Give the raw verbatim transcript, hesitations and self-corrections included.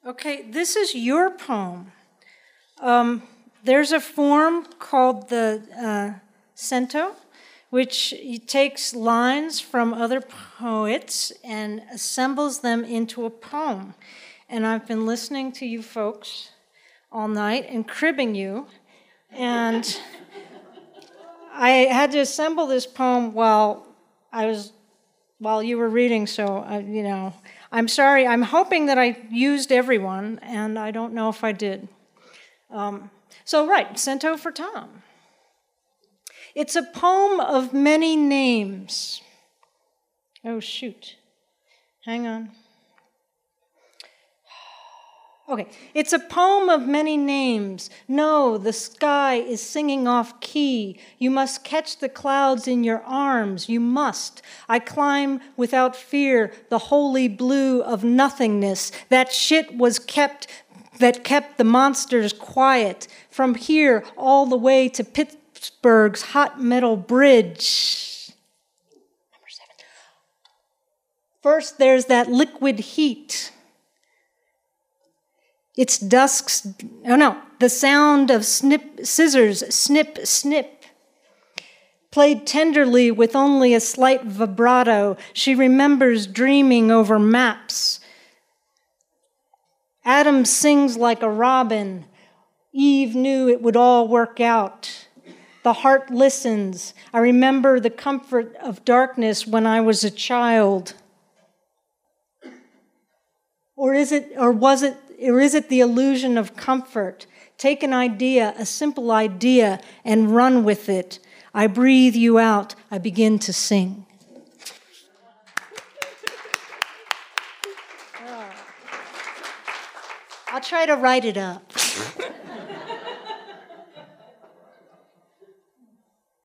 Okay, this is your poem. Um, there's a form called the uh, cento, which takes lines from other poets and assembles them into a poem. And I've been listening to you folks all night and cribbing you, and I had to assemble this poem while I was while you were reading. So I, you know, I'm sorry. I'm hoping that I used everyone, and I don't know if I did. Um, so right, cento for Tom. It's a poem of many names. Oh, shoot. Hang on. Okay, it's a poem of many names. No, the sky is singing off key. You must catch the clouds in your arms. You must. I climb without fear the holy blue of nothingness. That shit was kept, that kept the monsters quiet. From here all the way to Pittsburgh's hot metal bridge. Number seven. First, there's that liquid heat. It's dusk's, oh no, the sound of snip, scissors, snip, snip. Played tenderly with only a slight vibrato, she remembers dreaming over maps. Adam sings like a robin. Eve knew it would all work out. The heart listens. I remember the comfort of darkness when I was a child. Or is it, or was it, or is it the illusion of comfort? Take an idea, a simple idea, and run with it. I breathe you out. I begin to sing. I'll try to write it up.